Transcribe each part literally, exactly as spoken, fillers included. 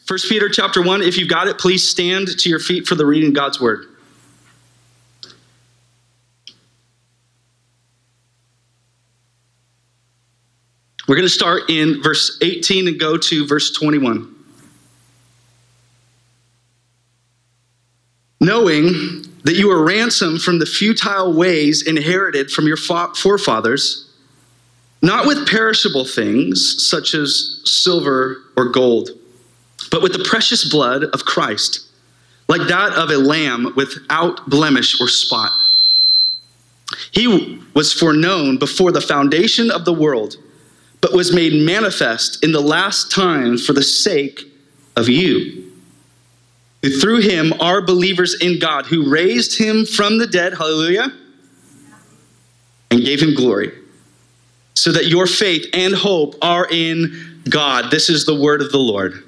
First Peter chapter one, if you've got it, please stand to your feet for the reading of God's word. We're going to start in verse eighteen and go to verse twenty-one. Knowing that you were ransomed from the futile ways inherited from your forefathers, not with perishable things such as silver or gold, but with the precious blood of Christ, like that of a lamb without blemish or spot. He was foreknown before the foundation of the world, but was made manifest in the last times for the sake of you, who through him are believers in God, who raised him from the dead, hallelujah, and gave him glory, so that your faith and hope are in God. This is the word of the Lord.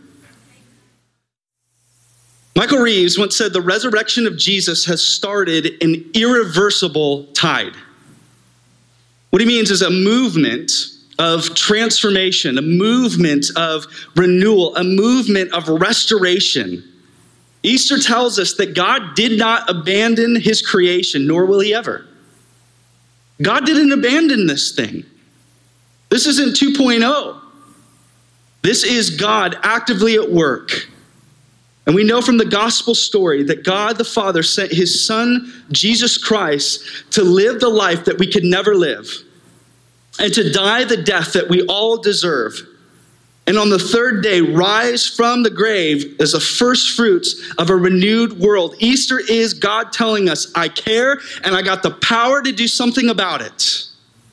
Michael Reeves once said, the resurrection of Jesus has started an irreversible tide. What he means is a movement of transformation, a movement of renewal, a movement of restoration. Easter tells us that God did not abandon his creation, nor will he ever. God didn't abandon this thing. This isn't two point oh. This is God actively at work. And we know from the gospel story that God the Father sent his Son, Jesus Christ, to live the life that we could never live, and to die the death that we all deserve, and on the third day rise from the grave as the first fruits of a renewed world. Easter is God telling us, I care and I got the power to do something about it.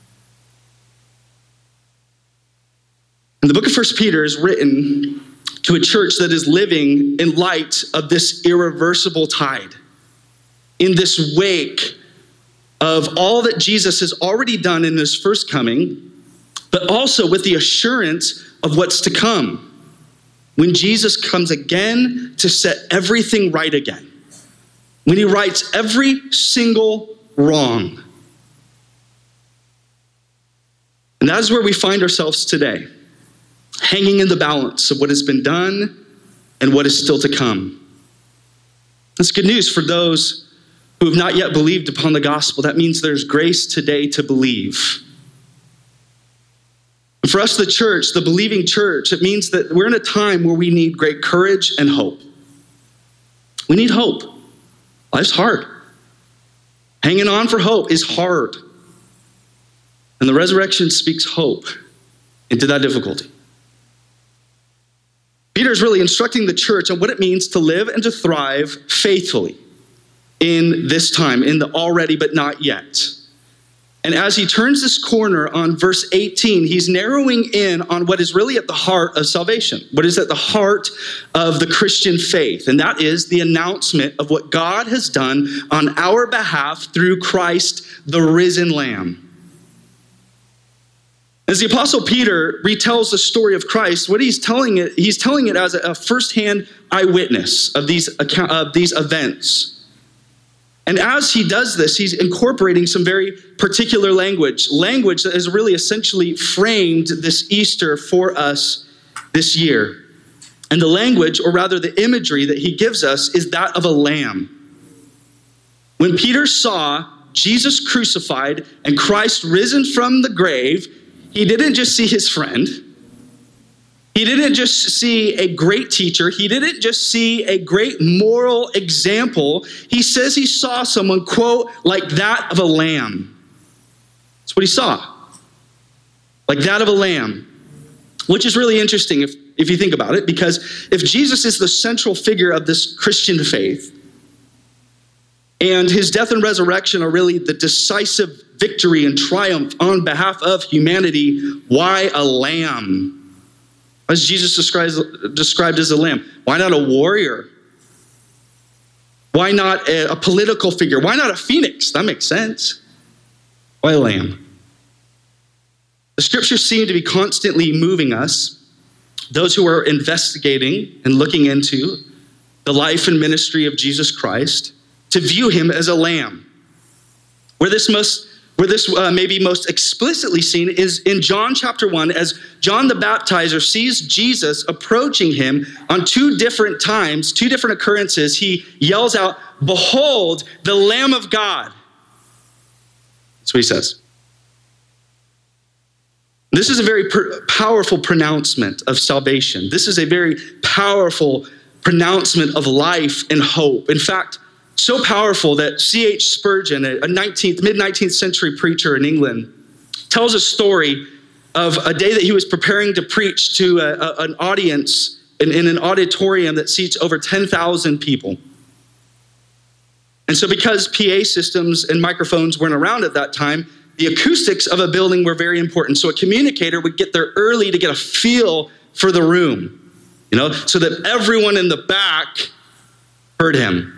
And the book of First Peter is written to a church that is living in light of this irreversible tide, in this wake of all that Jesus has already done in his first coming, but also with the assurance of what's to come when Jesus comes again to set everything right again, when he rights every single wrong. And that is where we find ourselves today, hanging in the balance of what has been done and what is still to come. That's good news for those who have not yet believed upon the gospel. That means there's grace today to believe. And for us, the church, the believing church, it means that we're in a time where we need great courage and hope. We need hope. Life's hard. Hanging on for hope is hard. And the resurrection speaks hope into that difficulty. Peter is really instructing the church on what it means to live and to thrive faithfully in this time, in the already but not yet. And as he turns this corner on verse eighteen, he's narrowing in on what is really at the heart of salvation, what is at the heart of the Christian faith, and that is the announcement of what God has done on our behalf through Christ, the risen Lamb. As the Apostle Peter retells the story of Christ, what he's telling it, he's telling it as a firsthand eyewitness of these account, of these events. And as he does this, he's incorporating some very particular language, language that has really essentially framed this Easter for us this year. And the language, or rather the imagery that he gives us, is that of a lamb. When Peter saw Jesus crucified and Christ risen from the grave, he didn't just see his friend. He didn't just see a great teacher. He didn't just see a great moral example. He says he saw someone, quote, like that of a lamb. That's what he saw. Like that of a lamb. Which is really interesting if, if you think about it, because if Jesus is the central figure of this Christian faith, and his death and resurrection are really the decisive victory and triumph on behalf of humanity, why a lamb? As Jesus describes, described as a lamb. Why not a warrior? Why not a, a political figure? Why not a phoenix? That makes sense. Why a lamb? The scriptures seem to be constantly moving us, those who are investigating and looking into the life and ministry of Jesus Christ, to view him as a lamb, where this most where this uh, may be most explicitly seen is in John chapter one, as John the Baptizer sees Jesus approaching him on two different times, two different occurrences. He yells out, "Behold, the Lamb of God." That's what he says. This is a very per- powerful pronouncement of salvation. This is a very powerful pronouncement of life and hope. In fact, so powerful that C H Spurgeon, a nineteenth, mid-nineteenth century preacher in England, tells a story of a day that he was preparing to preach to a, a, an audience in, in an auditorium that seats over ten thousand people. And so because P A systems and microphones weren't around at that time, the acoustics of a building were very important. So a communicator would get there early to get a feel for the room, you know, so that everyone in the back heard him.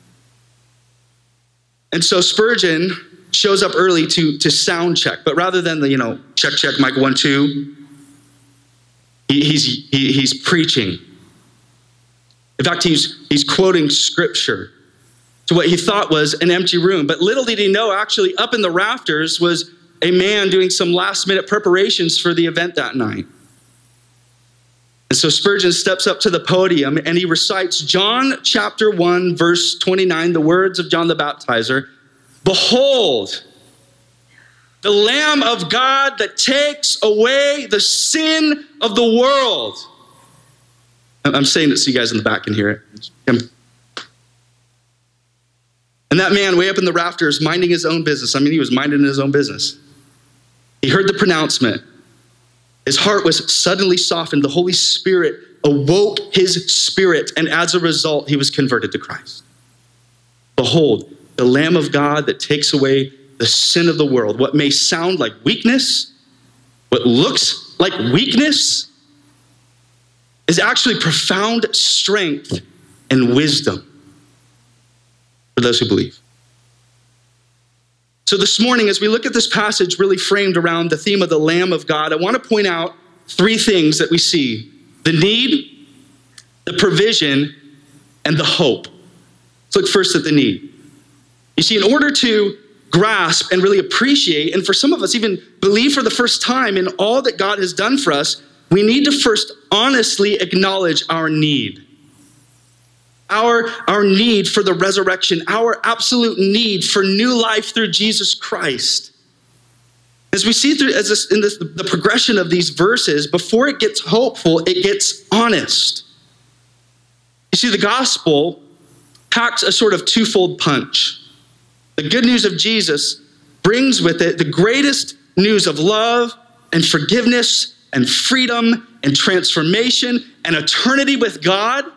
And so Spurgeon shows up early to, to sound check, but rather than the, you know, check, check, mic one, two, he, he's, he, he's preaching. In fact, he's, he's quoting scripture to what he thought was an empty room. But little did he know, actually up in the rafters was a man doing some last minute preparations for the event that night. And so Spurgeon steps up to the podium and he recites John chapter one, verse twenty-nine, the words of John the Baptizer. "Behold, the Lamb of God that takes away the sin of the world." I'm saying it so you guys in the back can hear it. And that man way up in the rafters, minding his own business. I mean, he was minding his own business. He heard the pronouncement. His heart was suddenly softened. The Holy Spirit awoke his spirit, and as a result, he was converted to Christ. "Behold, the Lamb of God that takes away the sin of the world." What may sound like weakness, what looks like weakness, is actually profound strength and wisdom for those who believe. So this morning, as we look at this passage really framed around the theme of the Lamb of God, I want to point out three things that we see: the need, the provision, and the hope. Let's look first at the need. You see, in order to grasp and really appreciate, and for some of us even believe for the first time in all that God has done for us, we need to first honestly acknowledge our need. Our, our need for the resurrection, our absolute need for new life through Jesus Christ. As we see through as this, in this, the progression of these verses, before it gets hopeful, it gets honest. You see, the gospel packs a sort of twofold punch. The good news of Jesus brings with it the greatest news of love and forgiveness and freedom and transformation and eternity with God.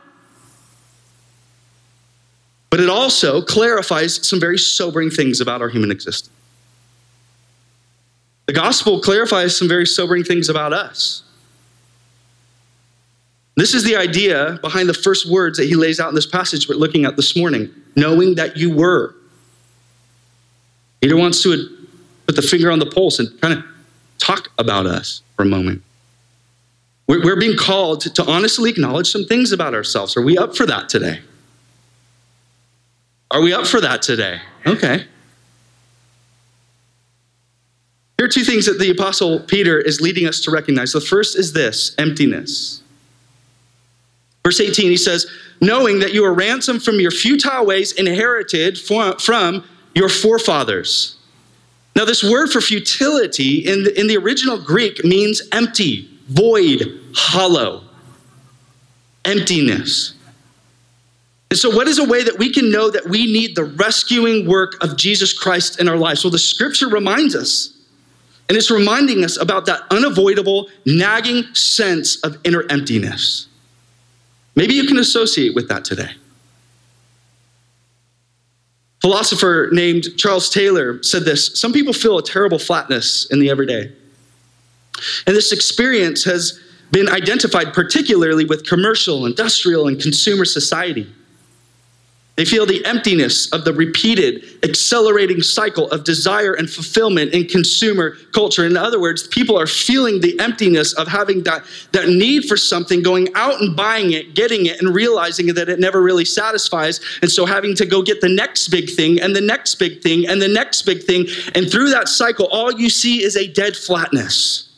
But it also clarifies some very sobering things about our human existence. The gospel clarifies some very sobering things about us. This is the idea behind the first words that he lays out in this passage we're looking at this morning: knowing that you were. Peter wants to put the finger on the pulse and kind of talk about us for a moment. We're, we're being called to, to honestly acknowledge some things about ourselves. Are we up for that today? Are we up for that today? Okay. Here are two things that the Apostle Peter is leading us to recognize. The first is this: emptiness. Verse eighteen, he says, "Knowing that you are ransomed from your futile ways, inherited from your forefathers." Now, this word for futility in the, in the original Greek means empty, void, hollow, emptiness. And so what is a way that we can know that we need the rescuing work of Jesus Christ in our lives? Well, the scripture reminds us, and it's reminding us about that unavoidable, nagging sense of inner emptiness. Maybe you can associate with that today. A philosopher named Charles Taylor said this: "Some people feel a terrible flatness in the everyday. And this experience has been identified particularly with commercial, industrial, and consumer society. They feel the emptiness of the repeated, accelerating cycle of desire and fulfillment in consumer culture. In other words, people are feeling the emptiness of having that, that need for something, going out and buying it, getting it, and realizing that it never really satisfies. And so having to go get the next big thing and the next big thing and the next big thing. And through that cycle, all you see is a dead flatness,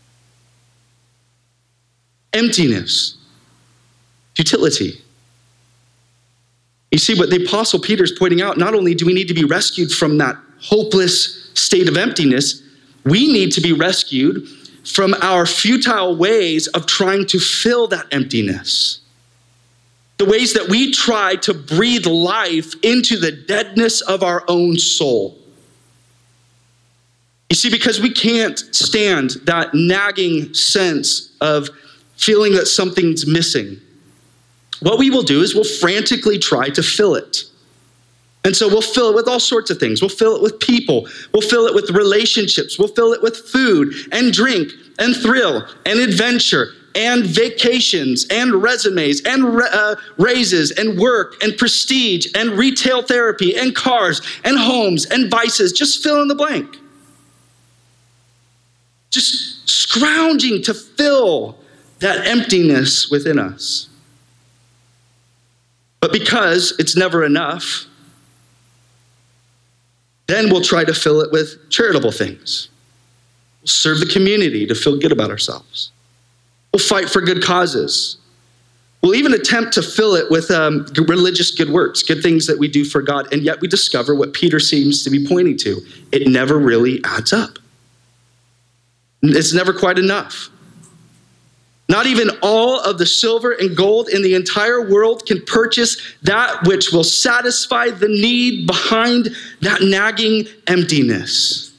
emptiness, futility. You see what the Apostle Peter is pointing out, not only do we need to be rescued from that hopeless state of emptiness, we need to be rescued from our futile ways of trying to fill that emptiness. The ways that we try to breathe life into the deadness of our own soul. You see, because we can't stand that nagging sense of feeling that something's missing, what we will do is we'll frantically try to fill it. And so we'll fill it with all sorts of things. We'll fill it with people. We'll fill it with relationships. We'll fill it with food and drink and thrill and adventure and vacations and resumes and uh, raises and work and prestige and retail therapy and cars and homes and vices. Just fill in the blank. Just scrounging to fill that emptiness within us. But because it's never enough, then we'll try to fill it with charitable things. We'll serve the community to feel good about ourselves. We'll fight for good causes. We'll even attempt to fill it with um, religious good works, good things that we do for God, and yet we discover what Peter seems to be pointing to. It never really adds up. It's never quite enough. Not even all of the silver and gold in the entire world can purchase that which will satisfy the need behind that nagging emptiness.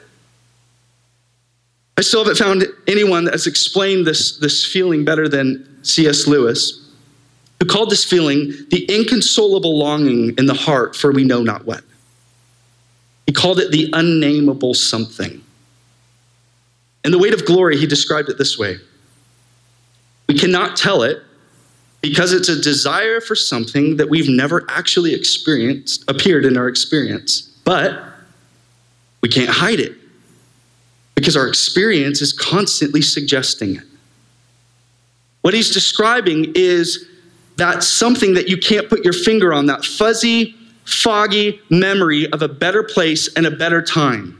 I still haven't found anyone that has explained this, this feeling better than C S Lewis, who called this feeling the inconsolable longing in the heart for we know not what. He called it the unnameable something. In The Weight of Glory, he described it this way. We cannot tell it because it's a desire for something that we've never actually experienced, appeared in our experience. But we can't hide it because our experience is constantly suggesting it. What he's describing is that something that you can't put your finger on, that fuzzy, foggy memory of a better place and a better time.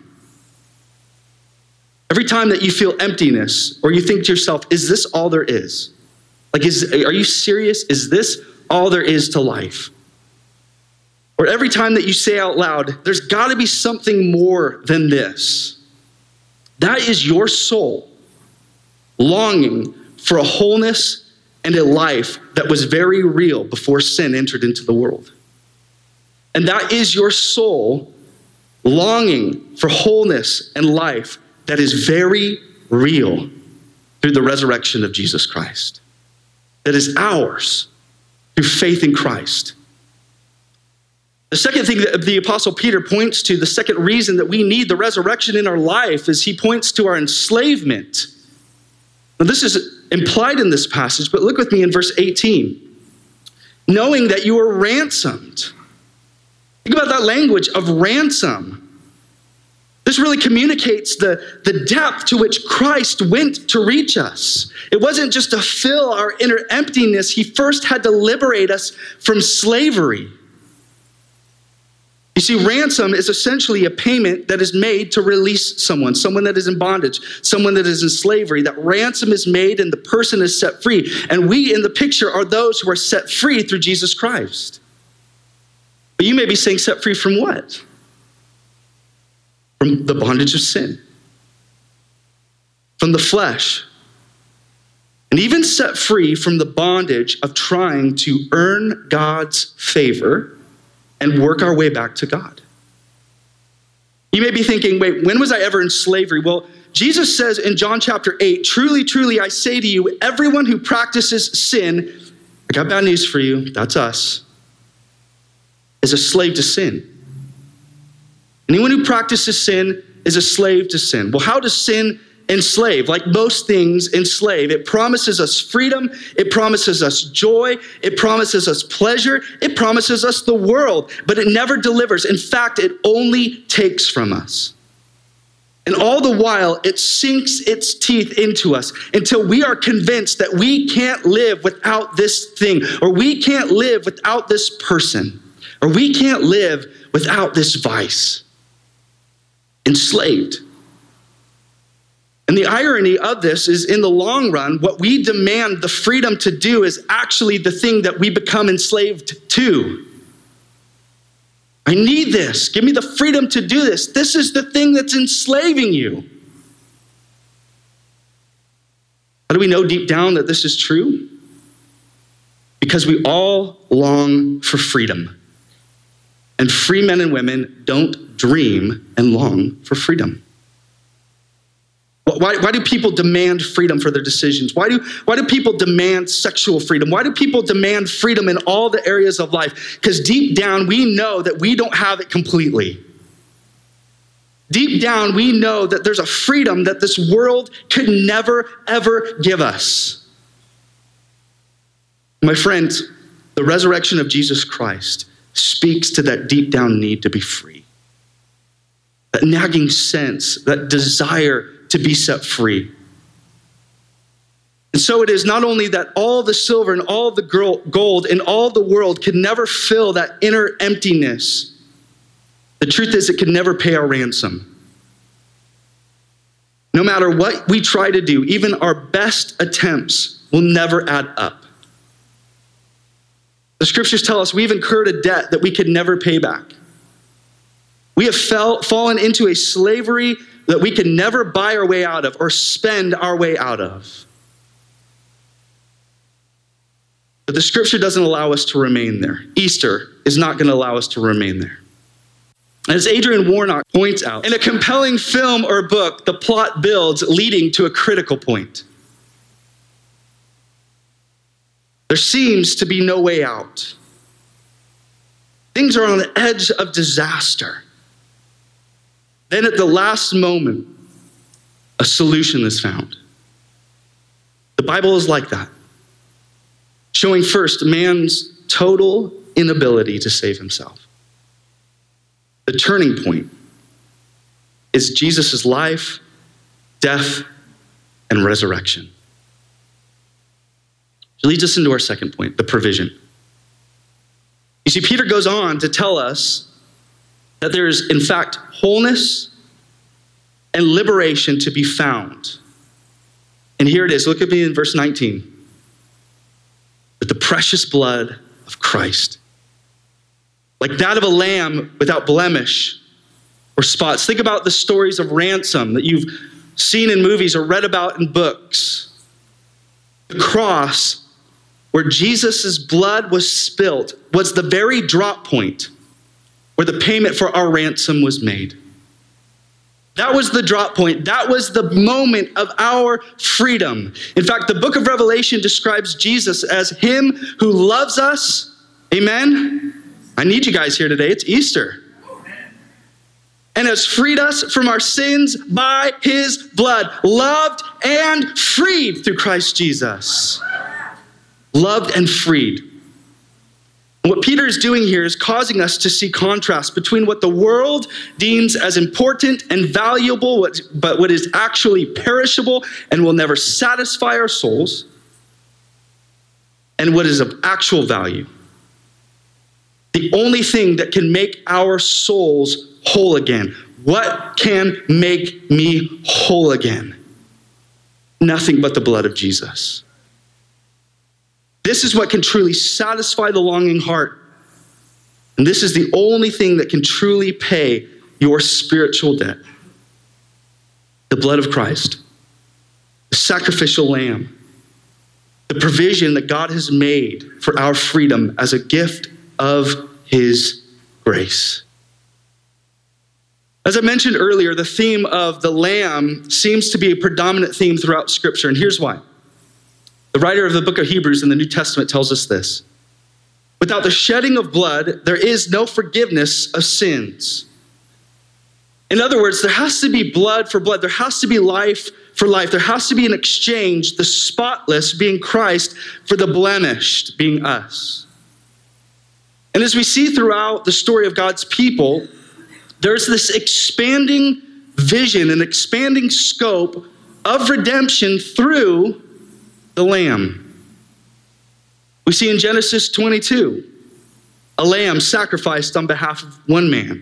Every time that you feel emptiness or you think to yourself, is this all there is? Like, is, are you serious? Is this all there is to life? Or every time that you say out loud, there's got to be something more than this. That is your soul longing for a wholeness and a life that was very real before sin entered into the world. And that is your soul longing for wholeness and life that is very real through the resurrection of Jesus Christ. That is ours through faith in Christ. The second thing that the Apostle Peter points to, the second reason that we need the resurrection in our life, is he points to our enslavement. Now, this is implied in this passage, but look with me in verse eighteen. Knowing that you were ransomed. Think about that language of ransom. This really communicates the, the depth to which Christ went to reach us. It wasn't just to fill our inner emptiness. He first had to liberate us from slavery. You see, ransom is essentially a payment that is made to release someone, someone that is in bondage, someone that is in slavery. That ransom is made and the person is set free. And we in the picture are those who are set free through Jesus Christ. But you may be saying, set free from what? From the bondage of sin, from the flesh, and even set free from the bondage of trying to earn God's favor and work our way back to God. You may be thinking, wait, when was I ever in slavery? Well, Jesus says in John chapter eight, truly, truly, I say to you, everyone who practices sin, I got bad news for you, that's us, is a slave to sin. Anyone who practices sin is a slave to sin. Well, how does sin enslave. Like most things enslave, it promises us freedom, it promises us joy, it promises us pleasure, it promises us the world, but it never delivers. In fact, it only takes from us. And all the while, it sinks its teeth into us until we are convinced that we can't live without this thing, or we can't live without this person, or we can't live without this vice. Enslaved. And the irony of this is, in the long run, what we demand the freedom to do is actually the thing that we become enslaved to. I need this. Give me the freedom to do this. This is the thing that's enslaving you. How do we know deep down that this is true? Because we all long for freedom. And free men and women don't dream and long for freedom. Why, why do people demand freedom for their decisions? Why do, why do people demand sexual freedom? Why do people demand freedom in all the areas of life? Because deep down, we know that we don't have it completely. Deep down, we know that there's a freedom that this world could never, ever give us. My friends, the resurrection of Jesus Christ speaks to that deep down need to be free. That nagging sense, that desire to be set free. And so it is not only that all the silver and all the gold in all the world could never fill that inner emptiness. The truth is, it could never pay our ransom. No matter what we try to do, even our best attempts will never add up. The scriptures tell us we've incurred a debt that we could never pay back. We have fell, fallen into a slavery that we can never buy our way out of or spend our way out of. But the scripture doesn't allow us to remain there. Easter is not going to allow us to remain there. As Adrian Warnock points out, in a compelling film or book, the plot builds leading to a critical point. There seems to be no way out. Things are on the edge of disaster. Then at the last moment, a solution is found. The Bible is like that, showing first man's total inability to save himself. The turning point is Jesus' life, death, and resurrection. Which leads us into our second point, the provision. You see, Peter goes on to tell us that there is, in fact, wholeness and liberation to be found. And here it is. Look at me in verse nineteen. With the precious blood of Christ. Like that of a lamb without blemish or spots. Think about the stories of ransom that you've seen in movies or read about in books. The cross, where Jesus' blood was spilt, was the very drop point where the payment for our ransom was made. That was the drop point. That was the moment of our freedom. In fact, the book of Revelation describes Jesus as him who loves us. Amen? I need you guys here today. It's Easter. And has freed us from our sins by his blood. Loved and freed through Christ Jesus. Loved and freed. What Peter is doing here is causing us to see contrast between what the world deems as important and valuable, but what is actually perishable and will never satisfy our souls, and what is of actual value. The only thing that can make our souls whole again. What can make me whole again? Nothing but the blood of Jesus. This is what can truly satisfy the longing heart. And this is the only thing that can truly pay your spiritual debt. The blood of Christ, the sacrificial lamb, the provision that God has made for our freedom as a gift of his grace. As I mentioned earlier, the theme of the lamb seems to be a predominant theme throughout Scripture, and here's why. The writer of the book of Hebrews in the New Testament tells us this. Without the shedding of blood, there is no forgiveness of sins. In other words, there has to be blood for blood. There has to be life for life. There has to be an exchange, the spotless being Christ for the blemished being us. And as we see throughout the story of God's people, there's this expanding vision and expanding scope of redemption through the Lamb. We see in Genesis twenty-two, a lamb sacrificed on behalf of one man.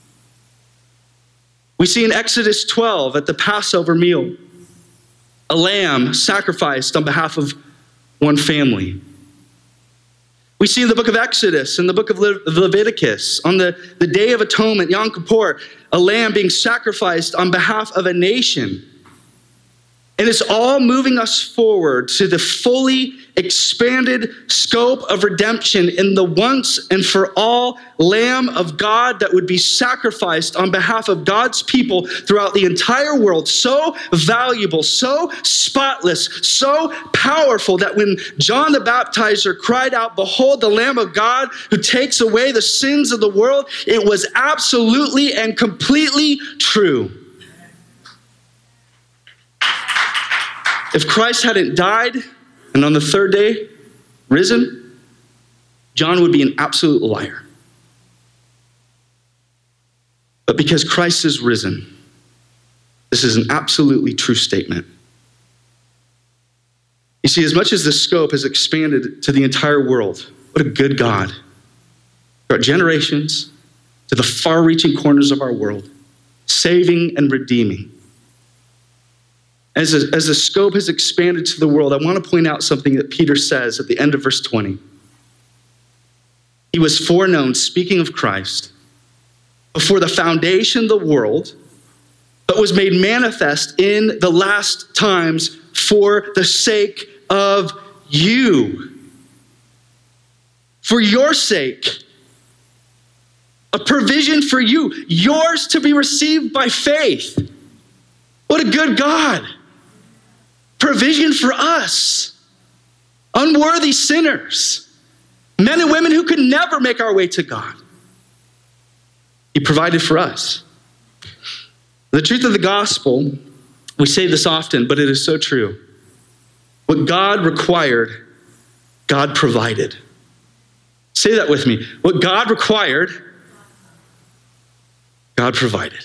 We see in Exodus twelve at the Passover meal, a lamb sacrificed on behalf of one family. We see in the book of Exodus, in the book of Le- Leviticus, on the, the Day of Atonement, Yom Kippur, a lamb being sacrificed on behalf of a nation. And it's all moving us forward to the fully expanded scope of redemption in the once and for all Lamb of God that would be sacrificed on behalf of God's people throughout the entire world. So valuable, so spotless, so powerful that when John the Baptizer cried out, "Behold the Lamb of God who takes away the sins of the world," it was absolutely and completely true. If Christ hadn't died and on the third day risen, John would be an absolute liar. But because Christ is risen, this is an absolutely true statement. You see, as much as the scope has expanded to the entire world, what a good God. Throughout generations, to the far-reaching corners of our world, saving and redeeming. As, a, as the scope has expanded to the world, I want to point out something that Peter says at the end of verse twenty. He was foreknown, speaking of Christ, before the foundation of the world, but was made manifest in the last times for the sake of you. For your sake. A provision for you, yours to be received by faith. What a good God. Provision for us, unworthy sinners, men and women who could never make our way to God. He provided for us. The truth of the gospel, we say this often, but it is so true. What God required, God provided. Say that with me. What God required, God provided.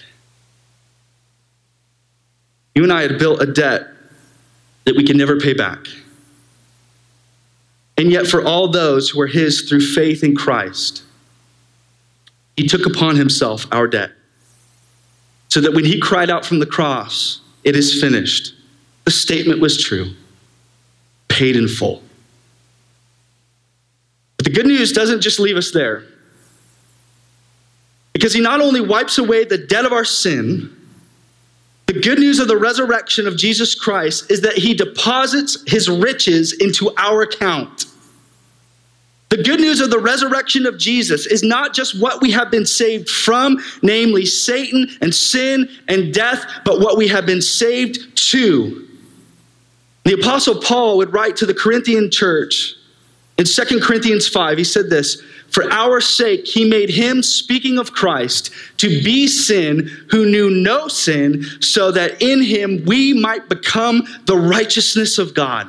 You and I had built a debt that we can never pay back. And yet for all those who are his through faith in Christ, he took upon himself our debt. So that when he cried out from the cross, "It is finished," the statement was true, paid in full. But the good news doesn't just leave us there. Because he not only wipes away the debt of our sin, the good news of the resurrection of Jesus Christ is that he deposits his riches into our account. The good news of the resurrection of Jesus is not just what we have been saved from, namely Satan and sin and death, but what we have been saved to. The Apostle Paul would write to the Corinthian church in Second Corinthians five, he said this, "For our sake, he made him," speaking of Christ, "to be sin who knew no sin, so that in him we might become the righteousness of God."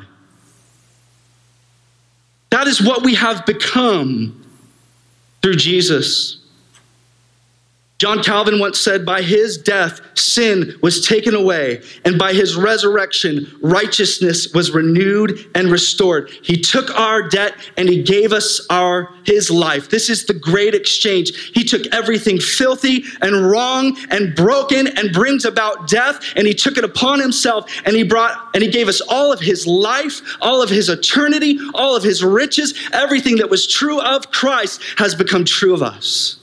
That is what we have become through Jesus. John Calvin once said, "By his death, sin was taken away, and by his resurrection, righteousness was renewed and restored." He took our debt and he gave us our his life. This is the great exchange. He took everything filthy and wrong and broken and brings about death, and he took it upon himself, and he brought and he gave us all of his life, all of his eternity, all of his riches. Everything that was true of Christ has become true of us.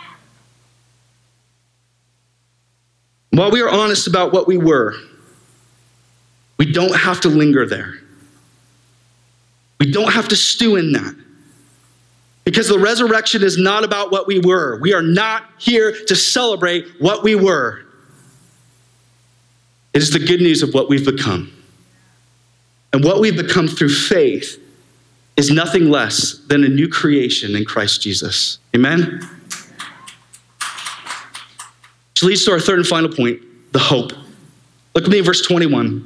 While we are honest about what we were, we don't have to linger there. We don't have to stew in that. Because the resurrection is not about what we were. We are not here to celebrate what we were. It is the good news of what we've become. And what we've become through faith is nothing less than a new creation in Christ Jesus. Amen? Which leads to our third and final point, the hope. Look at me, verse twenty-one.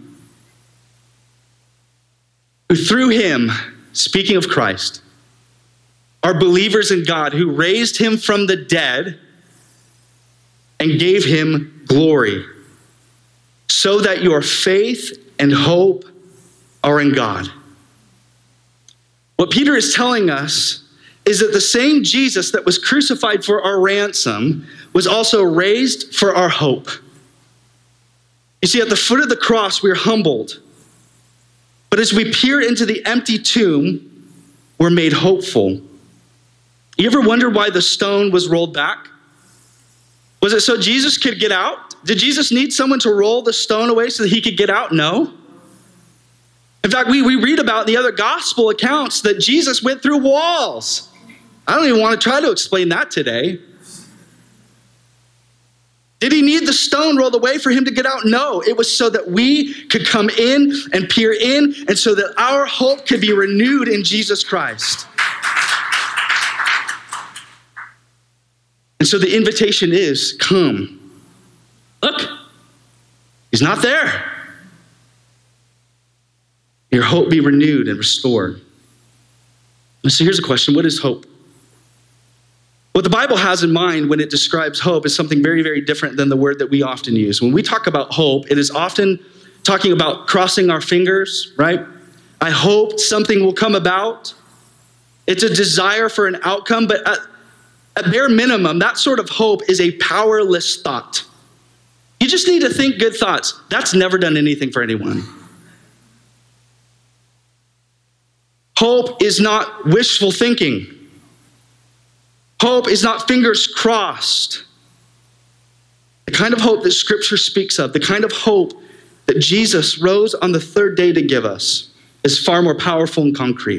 Who through him, speaking of Christ, are believers in God, who raised him from the dead and gave him glory, so that your faith and hope are in God. What Peter is telling us is that the same Jesus that was crucified for our ransom was also raised for our hope. You see, at the foot of the cross, we're humbled. But as we peer into the empty tomb, we're made hopeful. You ever wonder why the stone was rolled back? Was it so Jesus could get out? Did Jesus need someone to roll the stone away so that he could get out? No. In fact, we, we read about in the other gospel accounts that Jesus went through walls. I don't even want to try to explain that today. Did he need the stone rolled away for him to get out? No, it was so that we could come in and peer in, and so that our hope could be renewed in Jesus Christ. And so the invitation is, come. Look, he's not there. Your hope be renewed and restored. And so here's a question: what is hope? What the Bible has in mind when it describes hope is something very, very different than the word that we often use. When we talk about hope, it is often talking about crossing our fingers, right? I hope something will come about. It's a desire for an outcome, but at, at bare minimum, that sort of hope is a powerless thought. You just need to think good thoughts. That's never done anything for anyone. Hope is not wishful thinking. Hope is not fingers crossed. The kind of hope that Scripture speaks of, the kind of hope that Jesus rose on the third day to give us, is far more powerful and concrete.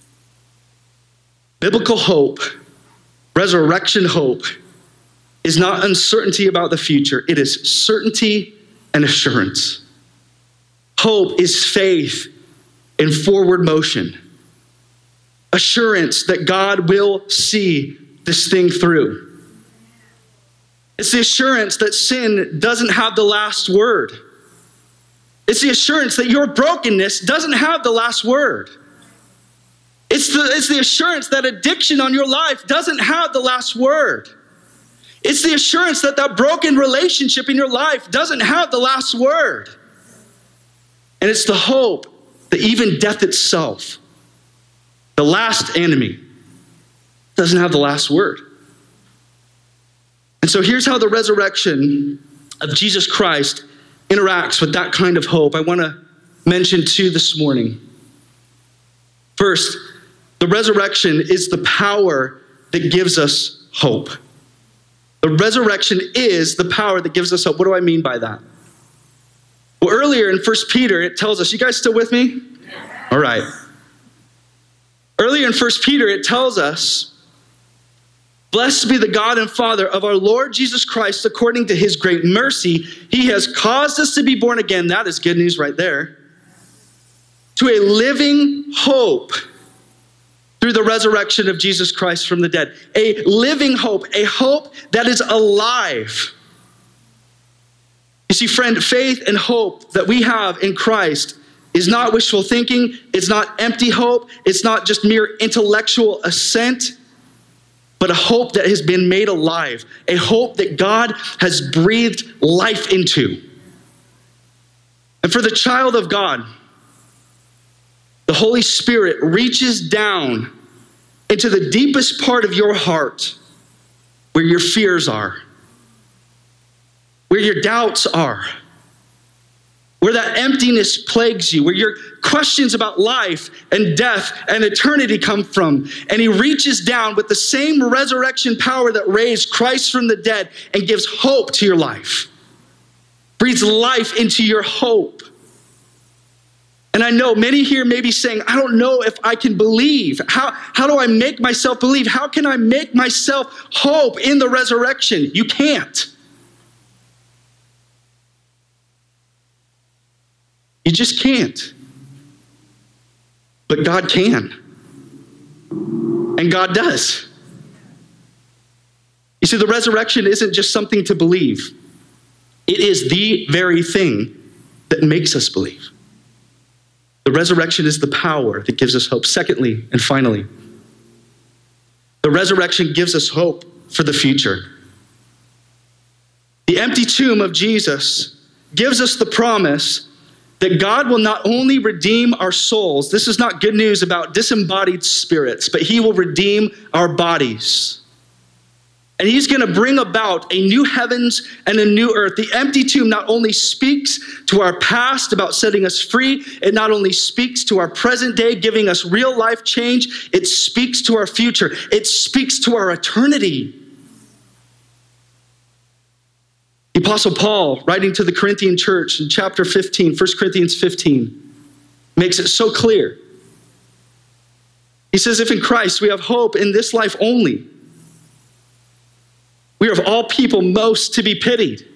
Biblical hope, resurrection hope, is not uncertainty about the future. It is certainty and assurance. Hope is faith in forward motion. Assurance that God will see this thing through. It's the assurance that sin doesn't have the last word. It's the assurance that your brokenness doesn't have the last word. It's the, it's the assurance that addiction on your life doesn't have the last word. It's the assurance that that broken relationship in your life doesn't have the last word. And it's the hope that even death itself, the last enemy, doesn't have the last word. And so here's how the resurrection of Jesus Christ interacts with that kind of hope. I want to mention two this morning. First, the resurrection is the power that gives us hope. The resurrection is the power that gives us hope. What do I mean by that? Well, earlier in First Peter, it tells us, you guys still with me? All right. Earlier in First Peter, it tells us, blessed be the God and Father of our Lord Jesus Christ, according to his great mercy. He has caused us to be born again. That is good news right there. To a living hope through the resurrection of Jesus Christ from the dead. A living hope, a hope that is alive. You see, friend, faith and hope that we have in Christ is not wishful thinking. It's not empty hope. It's not just mere intellectual assent, but a hope that has been made alive, a hope that God has breathed life into. And for the child of God, the Holy Spirit reaches down into the deepest part of your heart where your fears are, where your doubts are, where that emptiness plagues you, where your questions about life and death and eternity come from. And he reaches down with the same resurrection power that raised Christ from the dead and gives hope to your life, breathes life into your hope. And I know many here may be saying, I don't know if I can believe. How, how do I make myself believe? How can I make myself hope in the resurrection? You can't. You just can't. But God can. And God does. You see, the resurrection isn't just something to believe. It is the very thing that makes us believe. The resurrection is the power that gives us hope. Secondly, and finally, the resurrection gives us hope for the future. The empty tomb of Jesus gives us the promise that God will not only redeem our souls. This is not good news about disembodied spirits, but he will redeem our bodies. And he's going to bring about a new heavens and a new earth. The empty tomb not only speaks to our past about setting us free, it not only speaks to our present day, giving us real life change, it speaks to our future. It speaks to our eternity. The Apostle Paul, writing to the Corinthian church in chapter fifteen, First Corinthians fifteen, makes it so clear. He says, if in Christ we have hope in this life only, we are of all people most to be pitied.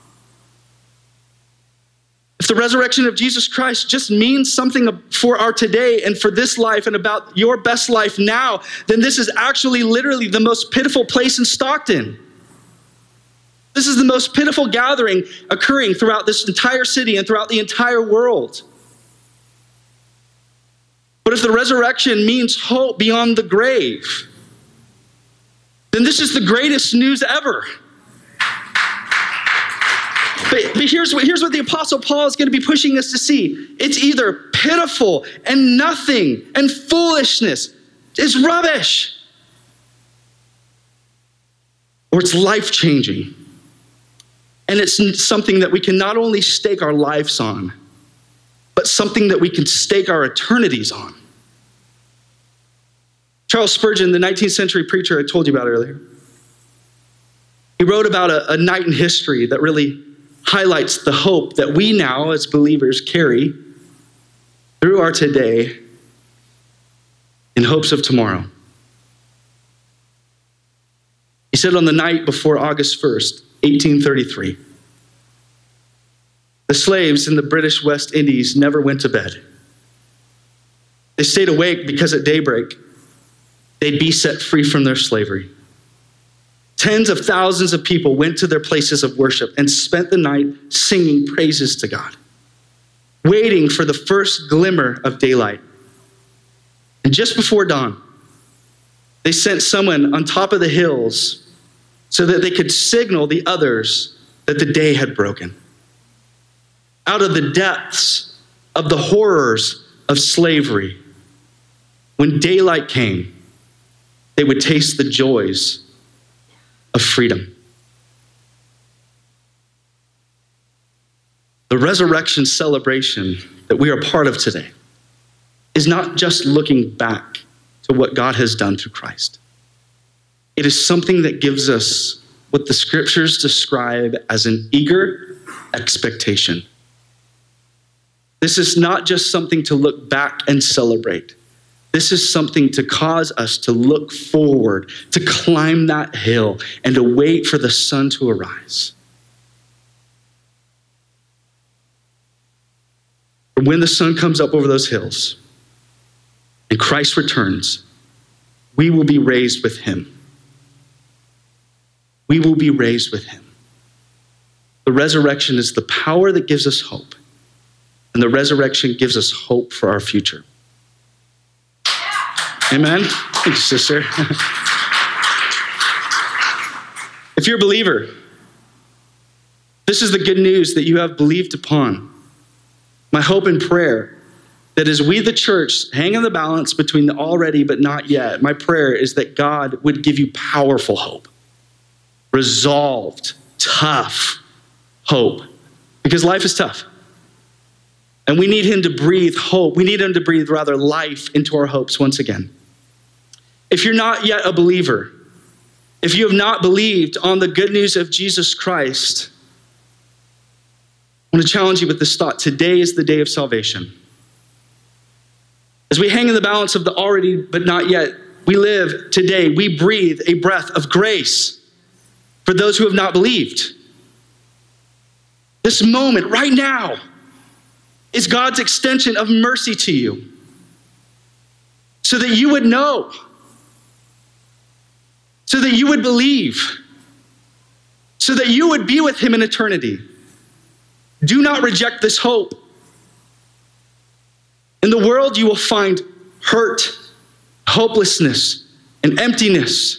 If the resurrection of Jesus Christ just means something for our today and for this life and about your best life now, then this is actually literally the most pitiful place in Stockton. This is the most pitiful gathering occurring throughout this entire city and throughout the entire world. But if the resurrection means hope beyond the grave, then this is the greatest news ever. But, but here's what, here's what the Apostle Paul is going to be pushing us to see. It's either pitiful and nothing and foolishness. It's rubbish. Or it's life-changing. And it's something that we can not only stake our lives on, but something that we can stake our eternities on. Charles Spurgeon, the nineteenth century preacher I told you about earlier, he wrote about a, a night in history that really highlights the hope that we now as believers carry through our today in hopes of tomorrow. He said on the night before August first, eighteen thirty-three, the slaves in the British West Indies never went to bed. They stayed awake because at daybreak, they'd be set free from their slavery. Tens of thousands of people went to their places of worship and spent the night singing praises to God, waiting for the first glimmer of daylight. And just before dawn, they sent someone on top of the hills so that they could signal the others that the day had broken. Out of the depths of the horrors of slavery, when daylight came, they would taste the joys of freedom. The resurrection celebration that we are part of today is not just looking back to what God has done through Christ. It is something that gives us what the scriptures describe as an eager expectation. This is not just something to look back and celebrate. This is something to cause us to look forward, to climb that hill, and to wait for the sun to arise. And when the sun comes up over those hills and Christ returns, we will be raised with him. We will be raised with him. The resurrection is the power that gives us hope, and the resurrection gives us hope for our future. Amen? Thank you, sister. If you're a believer, this is the good news that you have believed upon. My hope and prayer that as we, the church, hang in the balance between the already but not yet, my prayer is that God would give you powerful hope, resolved, tough hope, because life is tough. And we need him to breathe hope. We need him to breathe, rather, life into our hopes once again. If you're not yet a believer, if you have not believed on the good news of Jesus Christ, I want to challenge you with this thought. Today is the day of salvation. As we hang in the balance of the already but not yet, we live today, we breathe a breath of grace for those who have not believed. This moment right now is God's extension of mercy to you so that you would know, so that you would believe, so that you would be with him in eternity. Do not reject this hope. In the world, you will find hurt, hopelessness, and emptiness.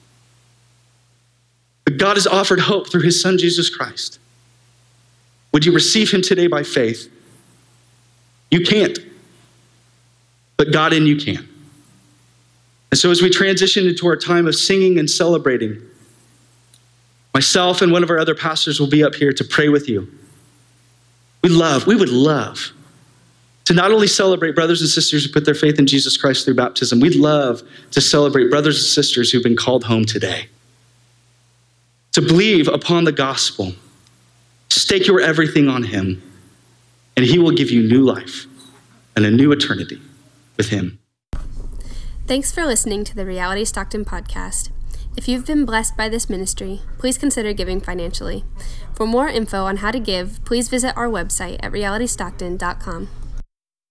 But God has offered hope through his son, Jesus Christ. Would you receive him today by faith? You can't, but God in you can. And so as we transition into our time of singing and celebrating, myself and one of our other pastors will be up here to pray with you. We love, we would love to not only celebrate brothers and sisters who put their faith in Jesus Christ through baptism, we'd love to celebrate brothers and sisters who've been called home today. To believe upon the gospel, stake your everything on him, and he will give you new life and a new eternity with him. Thanks for listening to the Reality Stockton podcast. If you've been blessed by this ministry, please consider giving financially. For more info on how to give, please visit our website at reality stockton dot com.